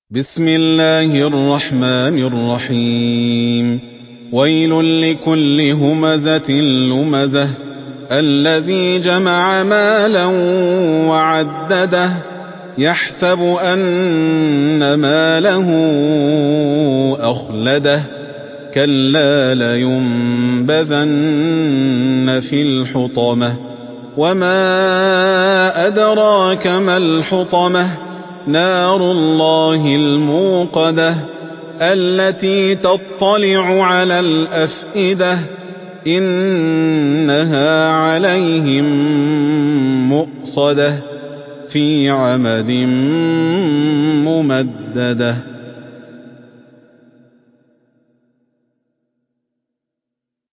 بسم الله الرحمن الرحيم ويل لكل همزة لمزة الذي جمع مالا وعدده يحسب أن ماله أخلده كلا لينبذن في الحطمة وما أدراك ما الحطمة نار الله الموقدة التي تطلع على الأفئدة إنها عليهم مؤصدة في عمد ممددة